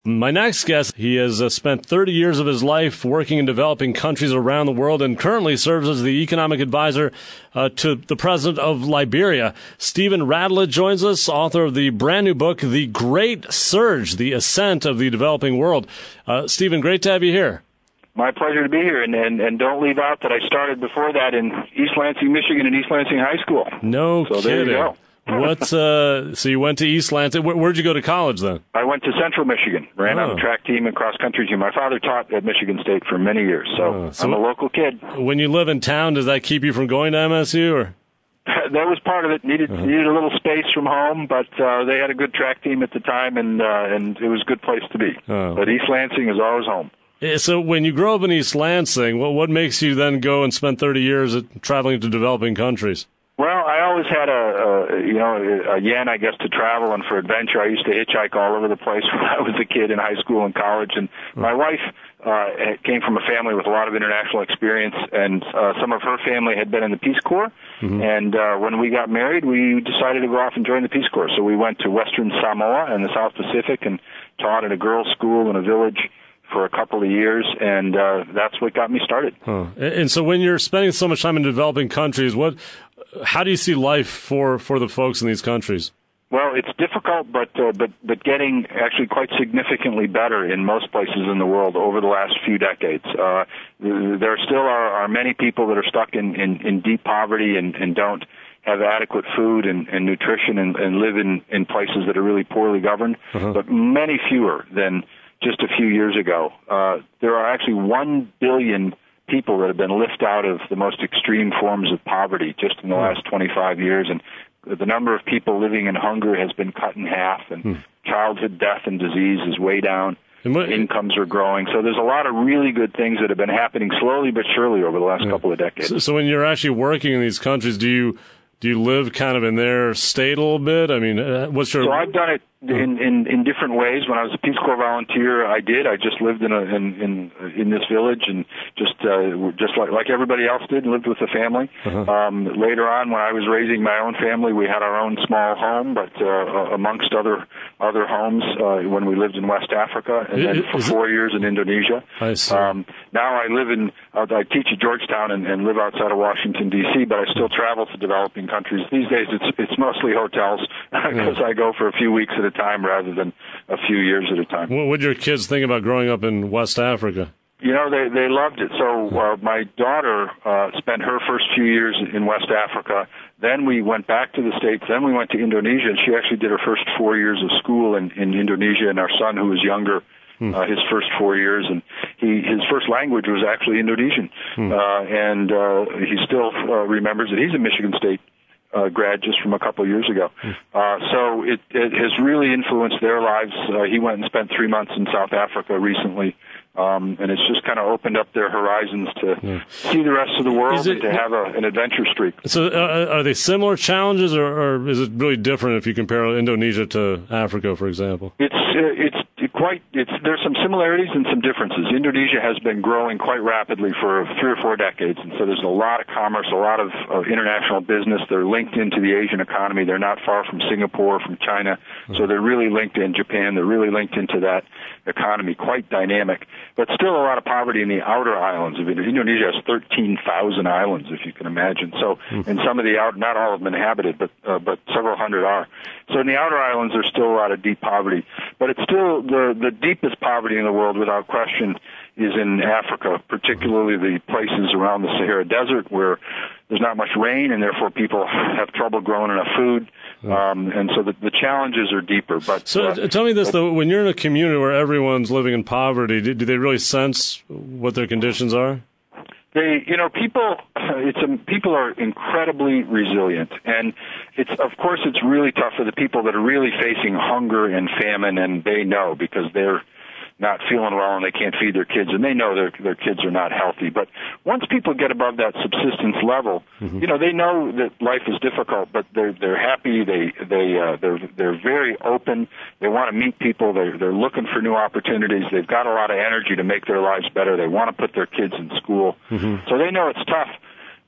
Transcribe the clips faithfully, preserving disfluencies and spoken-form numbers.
My next guest, he has uh, spent thirty years of his life working in developing countries around the world and currently serves as the economic advisor uh, to the president of Liberia. Stephen Radelet joins us, author of the brand new book, The Great Surge, The Ascent of the Developing World. Uh, Stephen, great to have you here. My pleasure to be here, and, and and don't leave out that I started before that in East Lansing, Michigan, and East Lansing High School. No so kidding. There you go. What? Uh, so you went to East Lansing. Where, where'd you go to college then? I went to Central Michigan. Ran oh. on the track team and cross country team. My father taught at Michigan State for many years, so, oh. so I'm a local kid. When you live in town, does that keep you from going to M S U? Or? That was part of it. Needed uh-huh. needed a little space from home, but uh, they had a good track team at the time, and uh, and it was a good place to be. Oh. But East Lansing is always home. So when you grow up in East Lansing, what what makes you then go and spend thirty years at traveling to developing countries? Well, I always had a, a you know a yen, I guess, to travel and for adventure. I used to hitchhike all over the place when I was a kid in high school and college. And my wife uh, came from a family with a lot of international experience, and uh, some of her family had been in the Peace Corps. Mm-hmm. And uh, when we got married, we decided to go off and join the Peace Corps. So we went to Western Samoa in the South Pacific and taught at a girls' school in a village for a couple of years, and uh, that's what got me started. Huh. And so when you're spending so much time in developing countries, what, how do you see life for, for the folks in these countries? Well, it's difficult, but uh, but but getting actually quite significantly better in most places in the world over the last few decades. Uh, there still are, are many people that are stuck in, in, in deep poverty and, and don't have adequate food and, and nutrition and, and live in, in places that are really poorly governed, uh-huh. but many fewer than just a few years ago. Uh, there are actually one billion people that have been lifted out of the most extreme forms of poverty just in the mm. last twenty-five years, and the number of people living in hunger has been cut in half, and mm. childhood death and disease is way down. And what, incomes are growing. So there's a lot of really good things that have been happening slowly but surely over the last yeah. couple of decades. So, so when you're actually working in these countries, do you do you live kind of in their state a little bit? I mean, uh, what's your... So I've done it in, in, in different ways. When I was a Peace Corps volunteer, I did. I just lived in a, in, in in this village and just uh, just like like everybody else did, lived with a family. Uh-huh. Um, later on, when I was raising my own family, we had our own small home, but uh, amongst other other homes uh, when we lived in West Africa, and then for four years in Indonesia. I see. Um, now I live in uh, I teach at Georgetown and, and live outside of Washington D C, but I still travel to developing countries. These days, it's it's mostly hotels because yeah. I go for a few weeks at a time rather than a few years at a time. What did your kids think about growing up in West Africa? You know, they they loved it. So uh, my daughter uh, spent her first few years in West Africa. Then we went back to the States. Then we went to Indonesia, and she actually did her first four years of school in, in Indonesia. And our son, who was younger, Hmm. Uh, his first four years, and he his first language was actually Indonesian, hmm. uh, and uh, he still uh, remembers it. He's a Michigan State uh, grad just from a couple of years ago, hmm. uh, so it, it has really influenced their lives. Uh, he went and spent three months in South Africa recently, um, and it's just kind of opened up their horizons to yeah. see the rest of the world it, and to have a, an adventure streak. So, uh, are they similar challenges, or, or is it really different if you compare Indonesia to Africa, for example? It's uh, it's. Quite, it's, there's some similarities and some differences. Indonesia has been growing quite rapidly for three or four decades, and so there's a lot of commerce, a lot of, of international business. They're linked into the Asian economy. They're not far from Singapore, from China, so they're really linked in Japan. They're really linked into that economy, quite dynamic. But still a lot of poverty in the outer islands of Indonesia. Indonesia has thirteen thousand islands, if you can imagine. So, and some of the out, not all of them inhabited, but uh, but several hundred are. So in the outer islands, there's still a lot of deep poverty, but it's still the the deepest poverty in the world, without question, is in Africa, particularly the places around the Sahara Desert where there's not much rain, and therefore people have trouble growing enough food, um, and so the, the challenges are deeper. But so, uh, tell me this though: when you're in a community where everyone's living in poverty, do, do they really sense what their conditions are? They, you know, people. It's a, people are incredibly resilient, and it's of course it's really tough for the people that are really facing hunger and famine, and they know because they're not feeling well and they can't feed their kids, and they know their their kids are not healthy. But once people get above that subsistence level, mm-hmm. you know, they know that life is difficult, but they're they're happy. They they uh, they're they're very open. They want to meet people. They're they're looking for new opportunities. They've got a lot of energy to make their lives better. They want to put their kids in school, mm-hmm. so they know it's tough.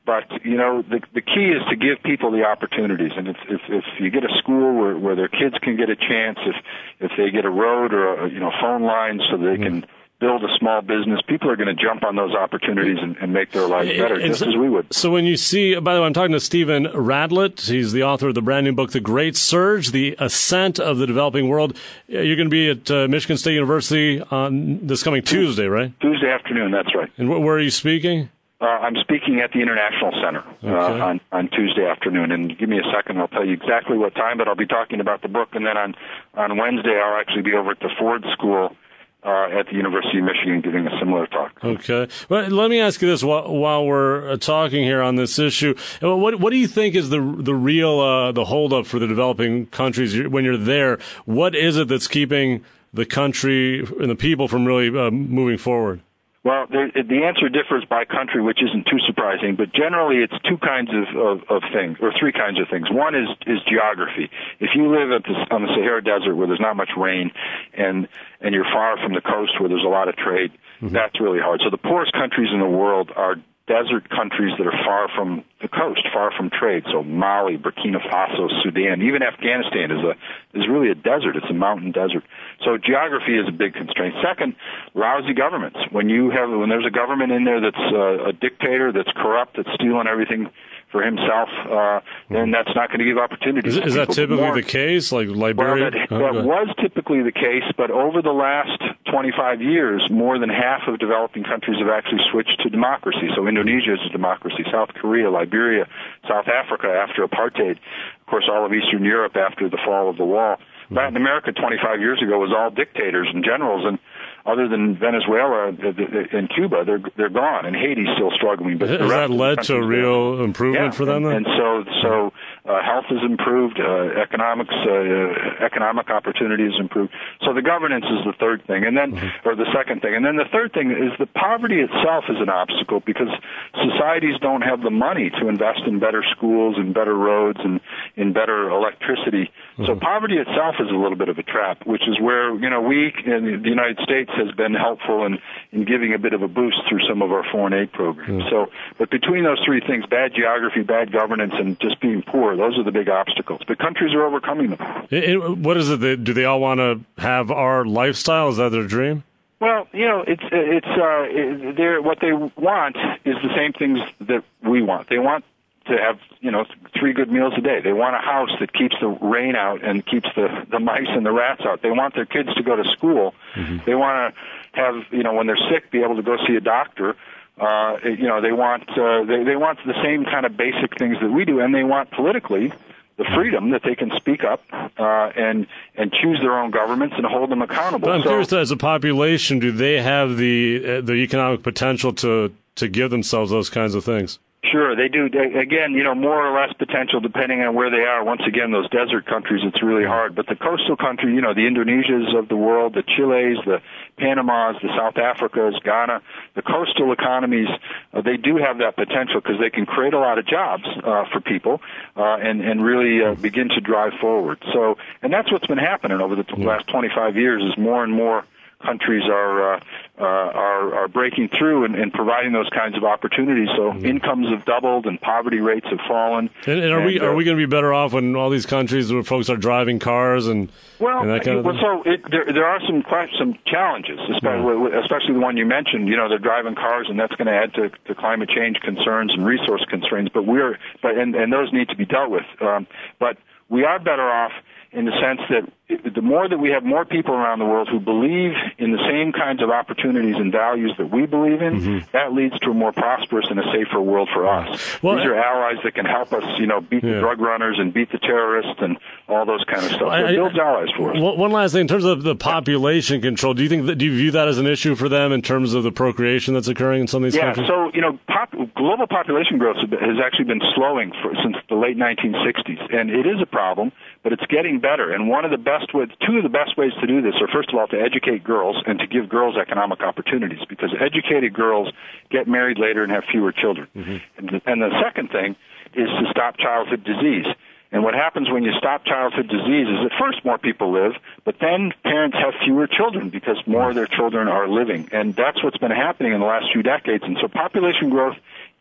But, you know, the the key is to give people the opportunities. And if if, if you get a school where, where their kids can get a chance, if if they get a road or, a, you know, phone lines so they mm-hmm. can build a small business, people are going to jump on those opportunities and, and make their lives better, and just so, as we would. So when you see, by the way, I'm talking to Stephen Radlett. He's the author of the brand new book, The Great Surge, The Ascent of the Developing World. You're going to be at uh, Michigan State University on this coming Tuesday, right? Tuesday afternoon, that's right. And wh- where are you speaking? Uh, I'm speaking at the International Center uh, okay. on, on Tuesday afternoon. And give me a second, I'll tell you exactly what time, but I'll be talking about the book. And then on, on Wednesday, I'll actually be over at the Ford School Uh, at the University of Michigan giving a similar talk. Okay. Well, let me ask you this while, while we're uh, talking here on this issue. What what do you think is the the real uh, the holdup for the developing countries when you're there? What is it that's keeping the country and the people from really uh, moving forward? Well, the, the answer differs by country, which isn't too surprising, but generally it's two kinds of, of, of things, or three kinds of things. One is, is geography. If you live at the, on the Sahara Desert where there's not much rain and, and you're far from the coast where there's a lot of trade, mm-hmm. that's really hard. So the poorest countries in the world are desert countries that are far from the coast, far from trade. So Mali, Burkina Faso, Sudan, even Afghanistan is a is really a desert. It's a mountain desert. So geography is a big constraint. Second, lousy governments. When you have when there's a government in there that's uh, a dictator, that's corrupt, that's stealing everything for himself, uh, then that's not going to give opportunities. Is, is that typically more. the case, like Liberia? Well, that, that oh, was typically the case, but over the last twenty-five years, more than half of developing countries have actually switched to democracy. So Indonesia is a democracy, South Korea, Liberia, South Africa after apartheid, of course all of Eastern Europe after the fall of the wall. Mm-hmm. Latin America twenty-five years ago was all dictators and generals, and other than Venezuela and Cuba, they're they're gone, and Haiti's still struggling. But has that led to a real there. improvement yeah, for them? And, and so, so uh, health has improved, uh, economics, uh, economic opportunity has improved. So the governance is the third thing, and then, mm-hmm. or the second thing, and then the third thing is the poverty itself is an obstacle because societies don't have the money to invest in better schools and better roads and in better electricity. Mm-hmm. So poverty itself is a little bit of a trap, which is where you know we in the United States has been helpful in, in giving a bit of a boost through some of our foreign aid programs. Mm. So, but between those three things, bad geography, bad governance, and just being poor, those are the big obstacles. But countries are overcoming them. It, it, what is it? That, do they all want to have our lifestyle? Is that their dream? Well, you know, it's it's uh, it, they're, what they want is the same things that we want. They want to have, you know, three good meals a day. They want a house that keeps the rain out and keeps the, the mice and the rats out. They want their kids to go to school. Mm-hmm. They want to have, you know, when they're sick, be able to go see a doctor. Uh, you know, they want, uh, they, they want the same kind of basic things that we do, and they want politically the freedom that they can speak up uh, and and choose their own governments and hold them accountable. But I'm so, curious, as a population, do they have the uh, the economic potential to to give themselves those kinds of things? Sure, they do. They, again, you know, more or less potential depending on where they are. Once again, those desert countries, it's really hard. But the coastal country, you know, the Indonesias of the world, the Chiles, the Panamas, the South Africas, Ghana, the coastal economies, uh, they do have that potential because they can create a lot of jobs uh, for people uh, and, and really uh, begin to drive forward. So, and that's what's been happening over the t- last twenty-five years is more and more countries are uh, uh, are, are breaking through and, and providing those kinds of opportunities. So mm-hmm. incomes have doubled and poverty rates have fallen. And, and are and, we are uh, we going to be better off when all these countries where folks are driving cars and well, and that kind of well, thing? so it, there there are some some challenges, especially yeah. especially the one you mentioned. You know, they're driving cars, and that's going to add to, to climate change concerns and resource constraints. But we're but and, and those need to be dealt with. Um, but we are better off in the sense that the more that we have more people around the world who believe in the same kinds of opportunities and values that we believe in, mm-hmm. that leads to a more prosperous and a safer world for us. Well, These are allies that can help us, you know, beat yeah. the drug runners and beat the terrorists and all those kind of stuff. So it builds allies for us. One last thing, in terms of the population control, do you think that, do you view that as an issue for them in terms of the procreation that's occurring in some of these yeah, countries? Yeah, so, you know, pop, global population growth has actually been slowing for, since the late nineteen sixties, and it is a problem, but it's getting better. And one of the best ways, two of the best ways to do this are, first of all, to educate girls and to give girls economic opportunities, because educated girls get married later and have fewer children. Mm-hmm. And, the, and the second thing is to stop childhood disease. And what happens when you stop childhood disease is at first more people live, but then parents have fewer children because more of their children are living. And that's what's been happening in the last few decades. And so population growth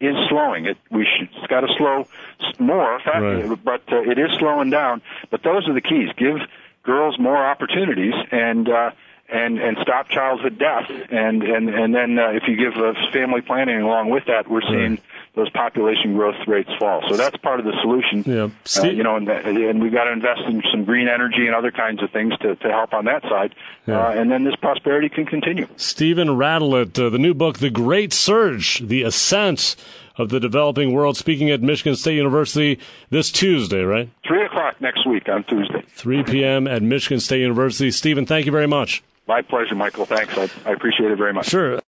is slowing. It we should, it's got to slow more, right. but uh, it is slowing down. But those are the keys. Give girls more opportunities and uh, and and stop childhood death. And and and then uh, if you give uh, family planning along with that, we're seeing right. those population growth rates fall. So that's part of the solution. Yeah. Uh, you know, and, and we've got to invest in some green energy and other kinds of things to, to help on that side. Yeah. Uh, and then this prosperity can continue. Stephen Radelet, uh, the new book, The Great Surge, The Ascent of the Developing World, speaking at Michigan State University this Tuesday, right? Three o'clock next week on Tuesday. three p.m. at Michigan State University. Stephen, thank you very much. My pleasure, Michael. Thanks. I, I appreciate it very much. Sure.